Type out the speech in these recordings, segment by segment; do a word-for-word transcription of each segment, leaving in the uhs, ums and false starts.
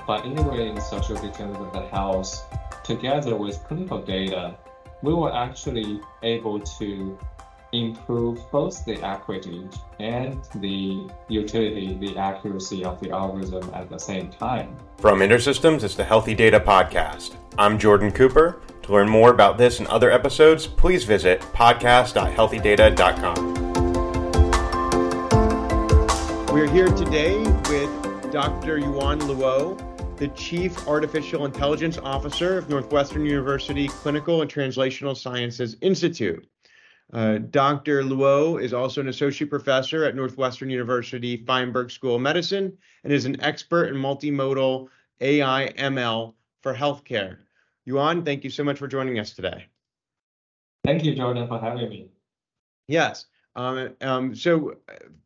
by integrating social determinants of the health together with clinical data, we were actually able to improve both the equity and the utility, the accuracy of the algorithm at the same time. From InterSystems, it's the Healthy Data Podcast. I'm Jordan Cooper. To learn more about this and other episodes, please visit podcast dot healthy data dot com. We're here today with Doctor Yuan Luo, the Chief Artificial Intelligence Officer of Northwestern University Clinical and Translational Sciences Institute. Uh, Doctor Luo is also an associate professor at Northwestern University Feinberg School of Medicine and is an expert in multimodal A I M L for healthcare. Yuan, thank you so much for joining us today. Thank you, Jordan, for having me. Yes. Um, um, so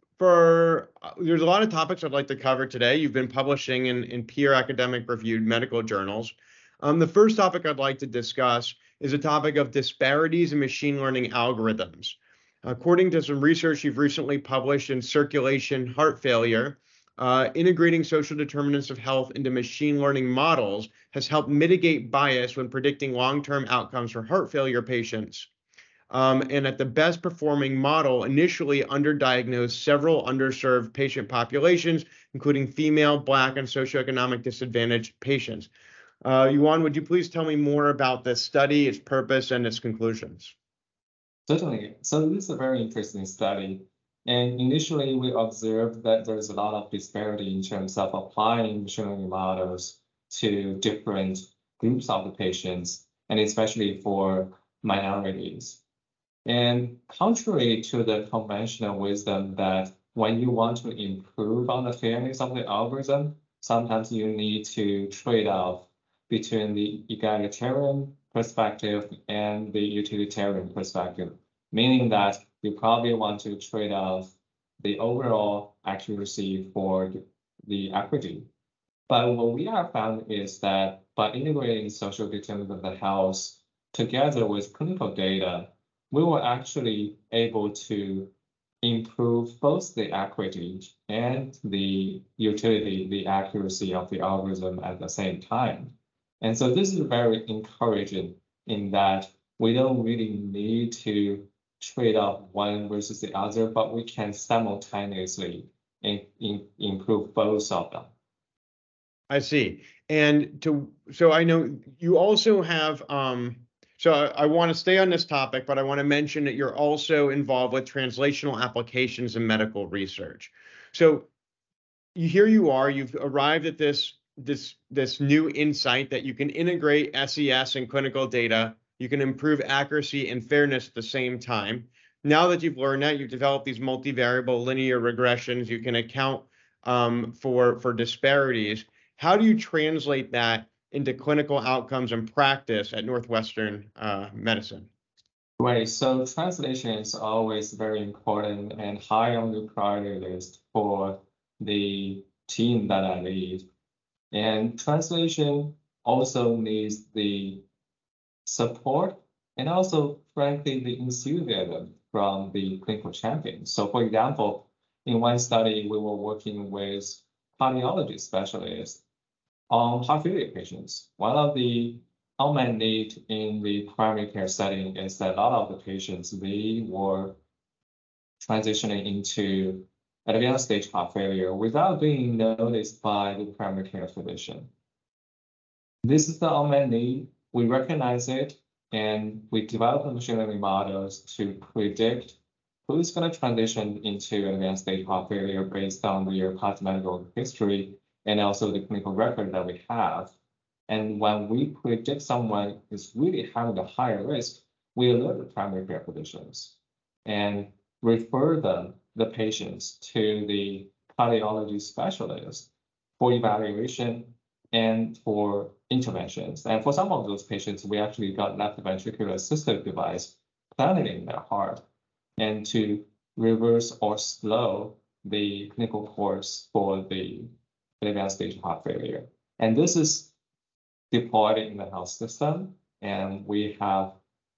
for uh, there's a lot of topics I'd like to cover today. You've been publishing in, in peer academic reviewed medical journals. Um, the first topic I'd like to discuss is a topic of disparities in machine learning algorithms. According to some research you've recently published in Circulation Heart Failure, uh, integrating social determinants of health into machine learning models has helped mitigate bias when predicting long-term outcomes for heart failure patients. Um, and at the best performing model, initially underdiagnosed several underserved patient populations, including female, Black, and socioeconomic disadvantaged patients. Uh, Yuan, would you please tell me more about this study, its purpose, and its conclusions? Certainly. So this is a very interesting study. And initially, we observed that there's a lot of disparity in terms of applying machine learning models to different groups of the patients, and especially for minorities. And contrary to the conventional wisdom that when you want to improve on the fairness of the algorithm, sometimes you need to trade off between the egalitarian perspective and the utilitarian perspective, meaning that you probably want to trade off the overall accuracy for the equity. But what we have found is that by integrating social determinants of the health together with clinical data, we were actually able to improve both the equity and the utility, the accuracy of the algorithm at the same time. And so this is very encouraging in that we don't really need to trade off one versus the other, but we can simultaneously in, in, improve both of them. I see. And to so I know you also have, um, so I, I want to stay on this topic, but I want to mention that you're also involved with translational applications in medical research. So you, here you are, you've arrived at this this this new insight that you can integrate S E S and clinical data, you can improve accuracy and fairness at the same time. Now that you've learned that, you've developed these multivariable linear regressions, you can account um, for, for disparities. How do you translate that into clinical outcomes and practice at Northwestern uh, Medicine? Right, so translation is always very important and high on the priority list for the team that I lead. And translation also needs the support and also, frankly, the enthusiasm from the clinical champions. So, for example, in one study, we were working with cardiology specialists on heart failure patients. One of the unmet need in the primary care setting is that a lot of the patients, they were transitioning into advanced stage heart failure without being noticed by the primary care physician. This is the unmet need. We recognize it, and we develop the machine learning models to predict who's going to transition into advanced stage heart failure based on their past medical history and also the clinical record that we have. And when we predict someone is really having a higher risk, we alert the primary care physicians and refer them, the patients, to the cardiology specialist for evaluation and for interventions. And for some of those patients, we actually got left ventricular assisted device planted in their heart and to reverse or slow the clinical course for the advanced stage heart failure. And this is deployed in the health system, and we have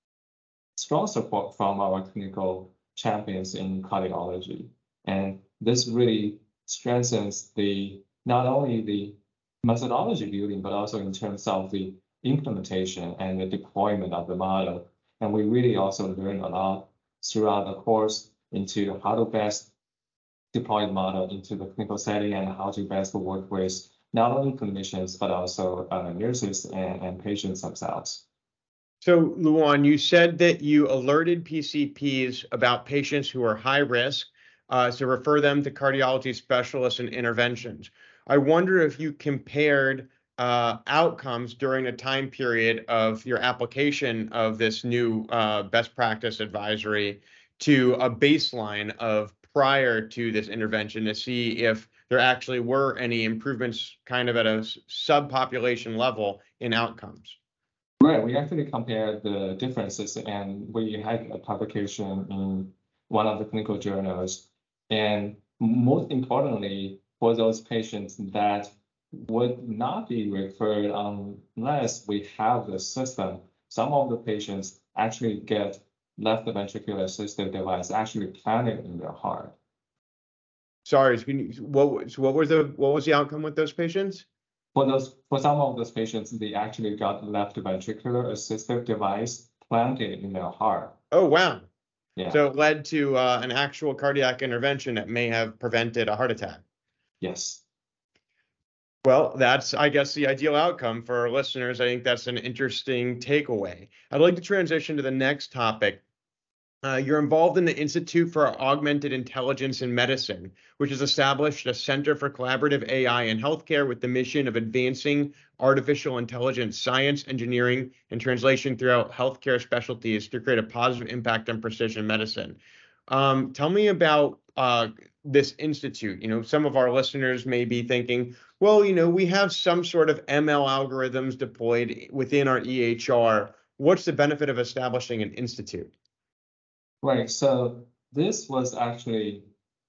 strong support from our clinical champions in cardiology. And this really strengthens the not only the methodology building, but also in terms of the implementation and the deployment of the model. And we really also learn a lot throughout the course into how to best deploy the model into the clinical setting and how to best work with not only clinicians, but also uh, nurses and, and patients themselves. So, Luan, you said that you alerted P C Ps about patients who are high risk uh, to refer them to cardiology specialists and interventions. I wonder if you compared uh, outcomes during a time period of your application of this new uh, best practice advisory to a baseline of prior to this intervention to see if there actually were any improvements kind of at a subpopulation level in outcomes. Right, we actually compared the differences, and we had a publication in one of the clinical journals. And most importantly, for those patients that would not be referred unless we have the system, some of the patients actually get left ventricular assisted device actually planted in their heart. Sorry, can you, what, so what was the what was the outcome with those patients? For those, for some of those patients, they actually got left ventricular assisted device planted in their heart. Oh, wow. Yeah. So it led to uh, an actual cardiac intervention that may have prevented a heart attack. Yes. Well, that's, I guess, the ideal outcome for our listeners. I think that's an interesting takeaway. I'd like to transition to the next topic. Uh, you're involved in the Institute for Augmented Intelligence in Medicine, which has established a Center for Collaborative A I in Healthcare with the mission of advancing artificial intelligence, science, engineering, and translation throughout healthcare specialties to create a positive impact on precision medicine. Um, tell me about uh, this institute. You know, some of our listeners may be thinking, well, you know, we have some sort of M L algorithms deployed within our E H R. What's the benefit of establishing an institute? Right. So this was actually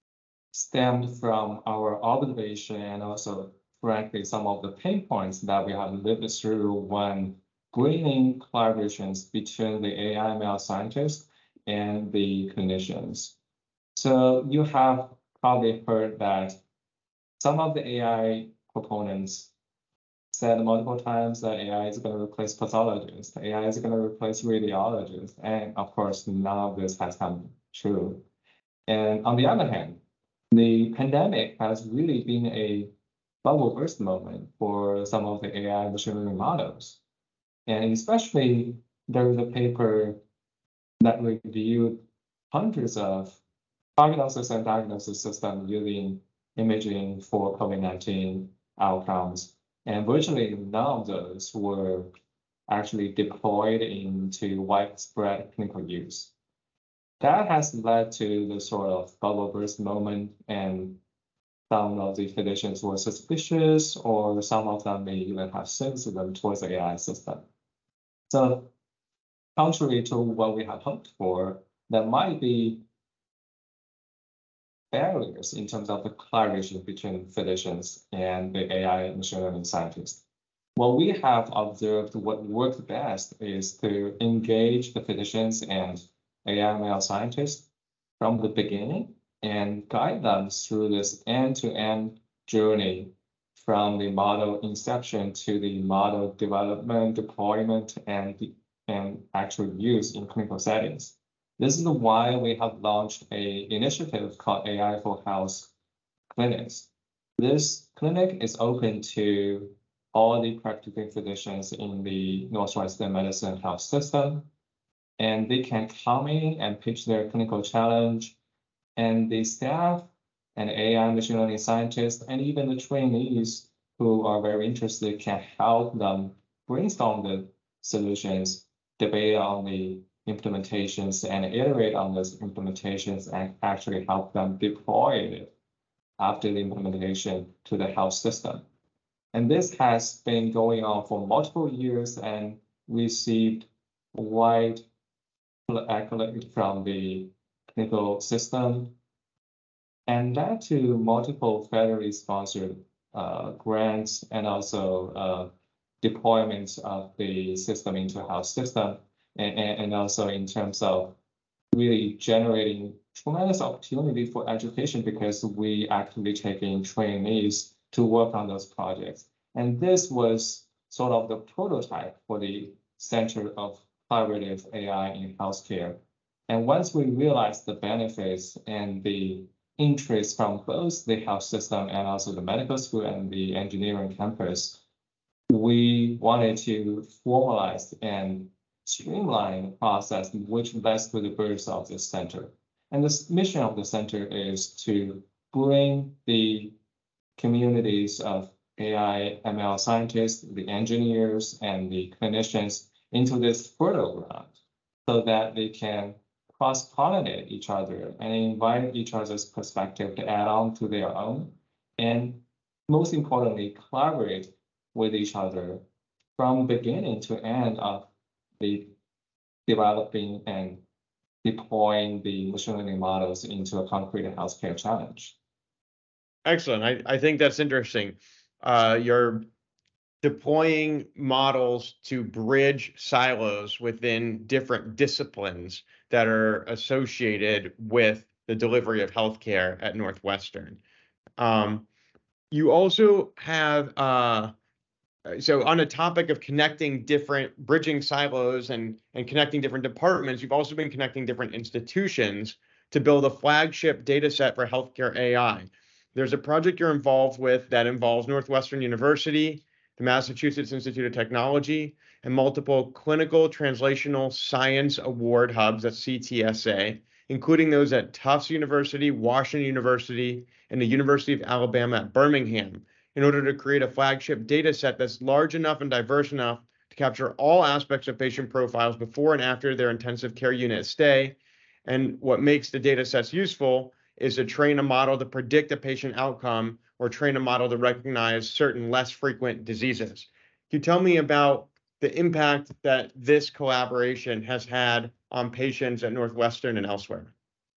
stemmed from our observation and also, frankly, some of the pain points that we have lived through when bringing collaborations between the A I M L scientists and the clinicians. So you have probably heard that some of the A I proponents said multiple times that A I is going to replace pathologists, A I is going to replace radiologists, and of course, none of this has come true. And on the other hand, the pandemic has really been a bubble burst moment for some of the A I machine learning models. And especially, there was a paper that reviewed hundreds of prognosis and diagnosis systems using imaging for COVID nineteen outcomes. And virtually none of those were actually deployed into widespread clinical use. That has led to the sort of bubble burst moment, and some of the physicians were suspicious, or some of them may even have cynicism towards the A I system. So, contrary to what we had hoped for, there might be barriers in terms of the collaboration between physicians and the A I machine learning scientists. What we have observed, what works best is to engage the physicians and A I M L scientists from the beginning and guide them through this end-to-end journey from the model inception to the model development, deployment, and, and actual use in clinical settings. This is why we have launched a initiative called A I for Health Clinics. This clinic is open to all the practicing physicians in the Northwestern Medicine health system, and they can come in and pitch their clinical challenge, and the staff and A I machine learning scientists and even the trainees who are very interested can help them brainstorm the solutions, debate on the implementations, and iterate on those implementations and actually help them deploy it after the implementation to the health system. And this has been going on for multiple years and received wide accolade from the clinical system, and led to multiple federally sponsored uh, grants and also uh, deployments of the system into health system. And, and also in terms of really generating tremendous opportunity for education, because we actively take in trainees to work on those projects. And this was sort of the prototype for the Center of Collaborative A I in Healthcare. And once we realized the benefits and the interest from both the health system and also the medical school and the engineering campus, we wanted to formalize and streamline the process, which led to the birth of the center. And the mission of the center is to bring the communities of A I, M L scientists, the engineers, and the clinicians into this fertile ground so that they can cross-pollinate each other and invite each other's perspective to add on to their own. And most importantly, collaborate with each other from beginning to end of the developing and deploying the machine learning models into a concrete healthcare challenge. Excellent. I, I think that's interesting. Uh, you're deploying models to bridge silos within different disciplines that are associated with the delivery of healthcare at Northwestern. Um, you also have, uh, so on a topic of connecting different, bridging silos and, and connecting different departments, you've also been connecting different institutions to build a flagship data set for healthcare A I. There's a project you're involved with that involves Northwestern University, the Massachusetts Institute of Technology, and multiple clinical translational science award hubs at C T S A, including those at Tufts University, Washington University, and the University of Alabama at Birmingham, in order to create a flagship data set that's large enough and diverse enough to capture all aspects of patient profiles before and after their intensive care unit stay. And what makes the data sets useful is to train a model to predict a patient outcome or train a model to recognize certain less frequent diseases. Can you tell me about the impact that this collaboration has had on patients at Northwestern and elsewhere?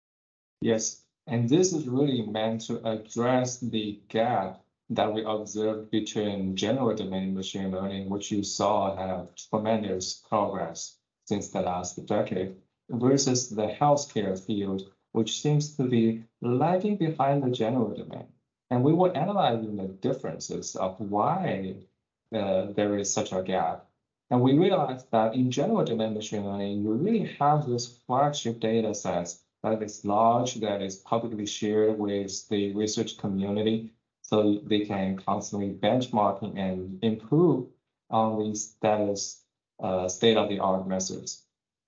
Yes, and this is really meant to address the gap that we observed between general domain machine learning, which you saw have tremendous progress since the last decade, versus the healthcare field, which seems to be lagging behind the general domain. And we were analyzing the differences of why uh, there is such a gap. And we realized that in general domain machine learning, you really have this flagship data sets that is large, that is publicly shared with the research community, so they can constantly benchmark and improve on these status, uh, state-of-the-art methods.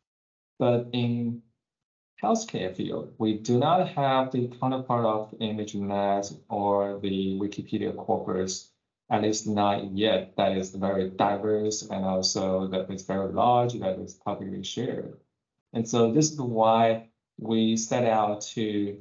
But in healthcare field, we do not have the counterpart of ImageNet or the Wikipedia corpus, at least not yet, that is very diverse and also that is very large, that is publicly shared. And so this is why we set out to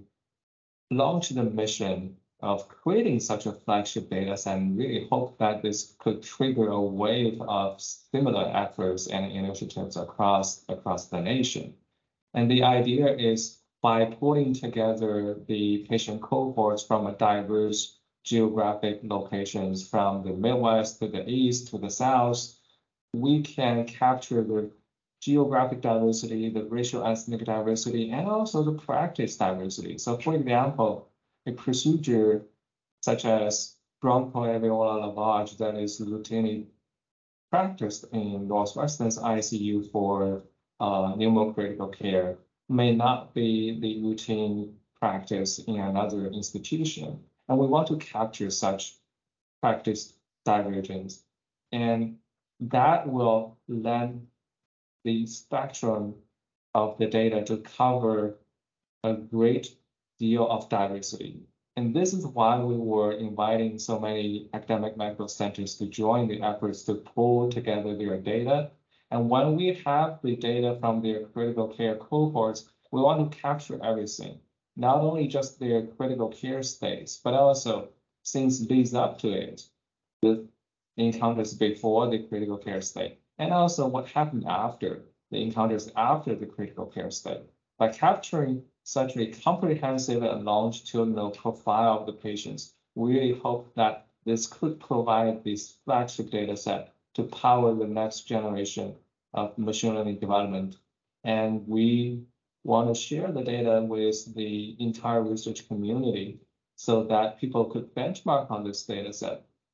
launch the mission of creating such a flagship data set and really hope that this could trigger a wave of similar efforts and initiatives across, across the nation. And the idea is by pulling together the patient cohorts from a diverse geographic locations from the Midwest to the East to the South, we can capture the geographic diversity, the racial ethnic diversity, and also the practice diversity. So for example, a procedure such as bronchoalveolar lavage that is routinely practiced in Northwestern's I C U for uh, pneumocritical care may not be the routine practice in another institution. And we want to capture such practice divergence. And that will lend the spectrum of the data to cover a great deal of diversity. And this is why we were inviting so many academic medical centers to join the efforts to pull together their data. And when we have the data from their critical care cohorts, we want to capture everything, not only just their critical care states, but also things leads up to it, the encounters before the critical care state, and also what happened after the encounters after the critical care state. By capturing such a comprehensive and longitudinal profile of the patients, we really hope that this could provide this flagship data set to power the next generation of machine learning development. And we want to share the data with the entire research community so that people could benchmark on this data set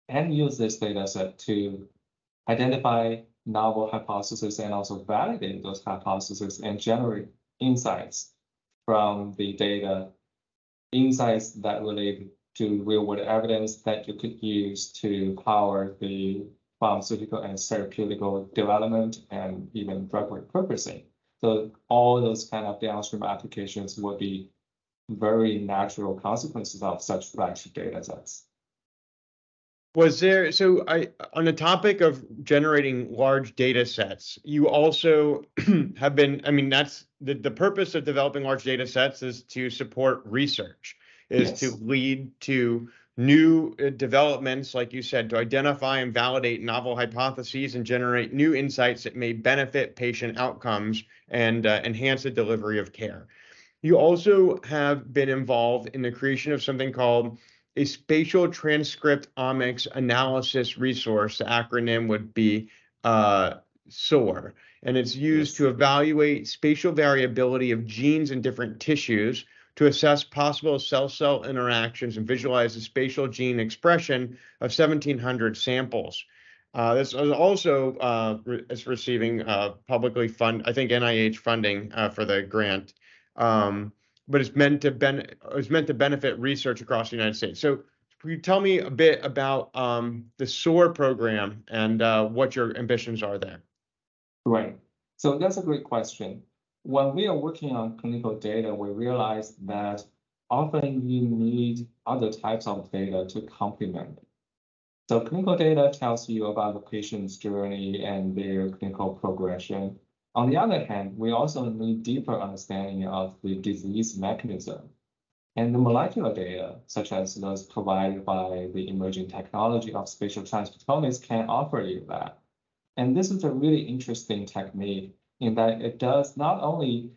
and use this data set to identify novel hypotheses and also validate those hypotheses and generate insights from the data, insights that relate to real-world evidence that you could use to power the pharmaceutical and therapeutical development and even drug repurposing. So all those kind of downstream applications would be very natural consequences of such flagship data sets. Was there, so I, on the topic of generating large data sets, you also have been, I mean, that's the, the purpose of developing large data sets is to support research, is Yes. to lead to new uh, developments, like you said, to identify and validate novel hypotheses and generate new insights that may benefit patient outcomes and uh, enhance the delivery of care. You also have been involved in the creation of something called a spatial transcriptomics analysis resource. The acronym would be uh, SOAR, and it's used Yes. to evaluate spatial variability of genes in different tissues to assess possible cell-cell interactions and visualize the spatial gene expression of seventeen hundred samples. Uh, this is also uh, re- is receiving uh, publicly fund, I think N I H funding uh, for the grant. Um, but it's meant to ben it's meant to benefit research across the United States. So can you tell me a bit about um, the SOAR program and uh, what your ambitions are there? Right. So that's a great question. When we are working on clinical data, we realize that often you need other types of data to complement it. So clinical data tells you about the patient's journey and their clinical progression. On the other hand, we also need deeper understanding of the disease mechanism. And the molecular data, such as those provided by the emerging technology of spatial transcriptomics, can offer you that. And this is a really interesting technique in that it does not only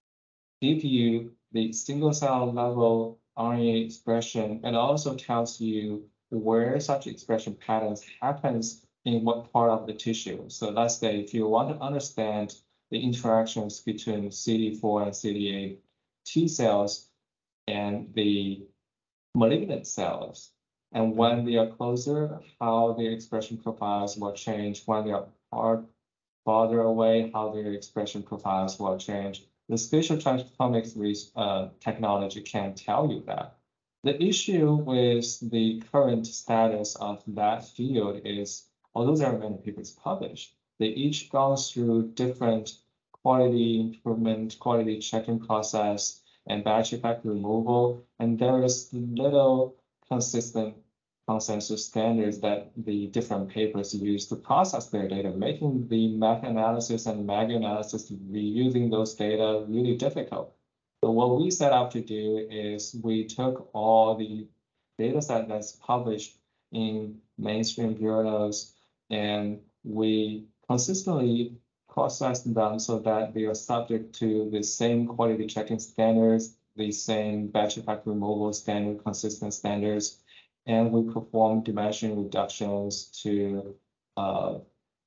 give you the single cell level R N A expression, it also tells you where such expression patterns happens in what part of the tissue. So let's say if you want to understand the interactions between C D four and C D eight T cells and the malignant cells, and when they are closer, how their expression profiles will change. When they are far farther away, how their expression profiles will change. The spatial transcriptomics uh, technology can tell you that. The issue with the current status of that field is, although there are many papers published, they each gone through different quality improvement, quality checking process, and batch effect removal, and there is little consistent consensus standards that the different papers use to process their data, making the meta-analysis and mega-analysis reusing those data really difficult. So what we set out to do is we took all the data set that's published in mainstream journals and we consistently processed them so that they are subject to the same quality checking standards, the same batch effect removal standard, consistent standards, and we perform dimension reductions to uh,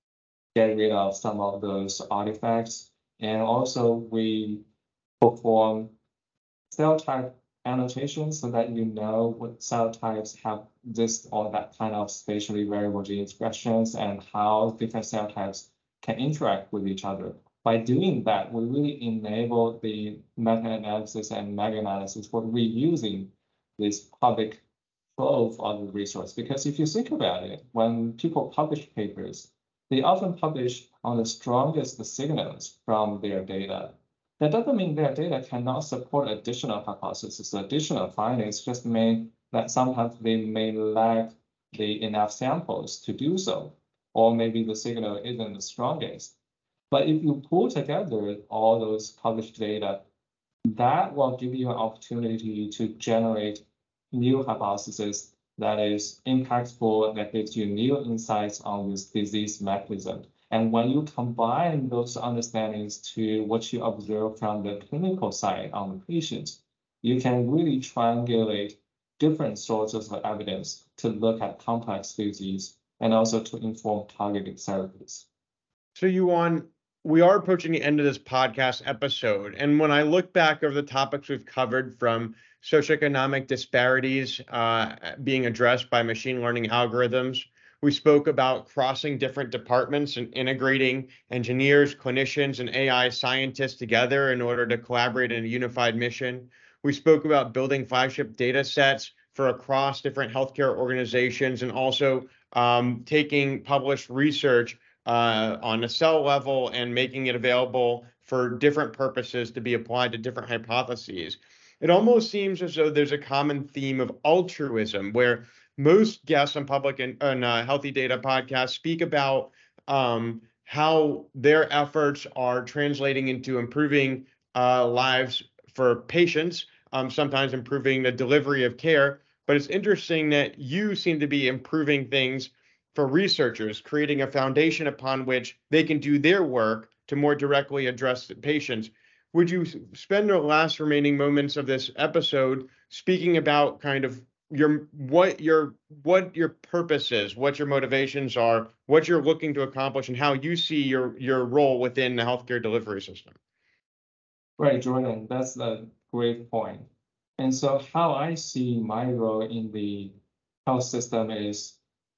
get rid of some of those artifacts. And also we perform cell type annotations so that you know what cell types have this or that kind of spatially variable gene expressions and how different cell types can interact with each other. By doing that, we really enable the meta-analysis and mega-analysis for reusing this public trove of the resource. Because if you think about it, when people publish papers, they often publish on the strongest signals from their data. That doesn't mean their data cannot support additional hypotheses, additional findings, just mean that sometimes they may lack the enough samples to do so, or maybe the signal isn't the strongest. But if you pull together all those published data, that will give you an opportunity to generate new hypothesis that is impactful, that gives you new insights on this disease mechanism. And when you combine those understandings to what you observe from the clinical side on the patients, you can really triangulate different sources of evidence to look at complex disease and also to inform targeted therapies. So Yuan, we are approaching the end of this podcast episode. And when I look back over the topics we've covered, from socioeconomic disparities uh, being addressed by machine learning algorithms, we spoke about crossing different departments and integrating engineers, clinicians, and A I scientists together in order to collaborate in a unified mission. We spoke about building flagship data sets for across different healthcare organizations, and also um, taking published research uh, on a cell level and making it available for different purposes to be applied to different hypotheses. It almost seems as though there's a common theme of altruism, where most guests on Public and, and uh, Healthy Data podcasts speak about um, how their efforts are translating into improving uh, lives for patients, um, sometimes improving the delivery of care. But it's interesting that you seem to be improving things for researchers, creating a foundation upon which they can do their work to more directly address the patients. Would you spend the last remaining moments of this episode speaking about kind of your what your what your purpose is, what your motivations are, what you're looking to accomplish, and how you see your your role within the healthcare delivery system? Right, Jordan, that's a great point. And so how I see my role in the health system is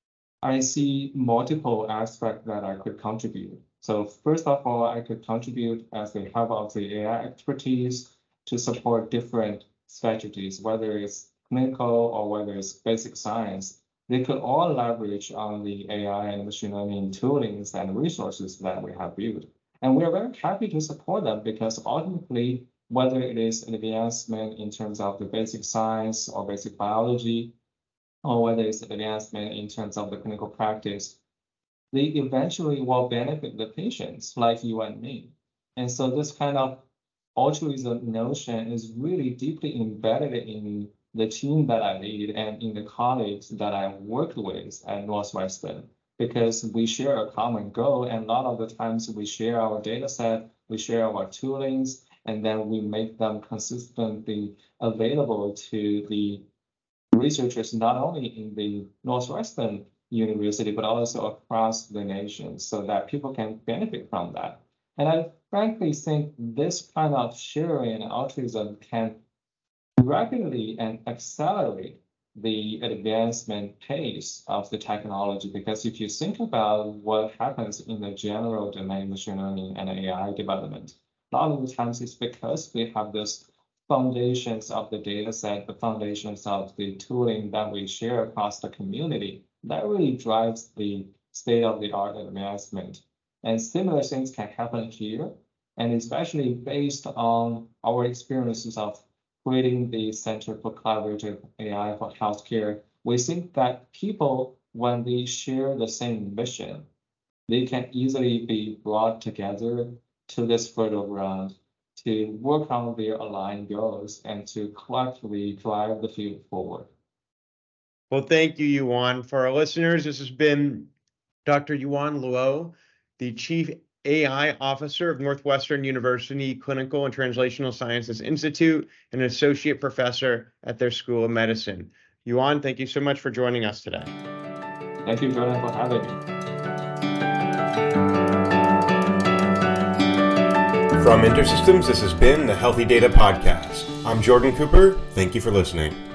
I see multiple aspects that I could contribute. So first of all, I could contribute as the help of the A I expertise to support different specialties, whether it's clinical or whether it's basic science. They could all leverage on the A I and machine learning toolings and resources that we have built. And we're very happy to support them, because ultimately, whether it is an advancement in terms of the basic science or basic biology, or whether it's an advancement in terms of the clinical practice, they eventually will benefit the patients like you and me. And so this kind of altruism notion is really deeply embedded in the team that I lead and in the colleagues that I work with at Northwestern, because we share a common goal, and a lot of the times we share our data set, we share our toolings, and then we make them consistently available to the researchers, not only in the Northwestern University, but also across the nation, so that people can benefit from that. And I frankly think this kind of sharing and altruism can rapidly and accelerate the advancement pace of the technology, because if you think about what happens in the general domain machine learning and A I development, a lot of the times it's because we have this foundations of the data set, the foundations of the tooling that we share across the community, that really drives the state-of-the-art advancement. And similar things can happen here, and especially based on our experiences of creating the Center for Collaborative A I for Healthcare, we think that people, when they share the same mission, they can easily be brought together to this fertile ground to work on their aligned goals and to collectively drive the field forward. Well, thank you, Yuan. For our listeners, this has been Doctor Yuan Luo, the Chief A I Officer of Northwestern University Clinical and Translational Sciences Institute, and an Associate Professor at their School of Medicine. Yuan, thank you so much for joining us today. Thank you, Jordan, for having me. From InterSystems, this has been the Healthy Data Podcast. I'm Jordan Cooper. Thank you for listening.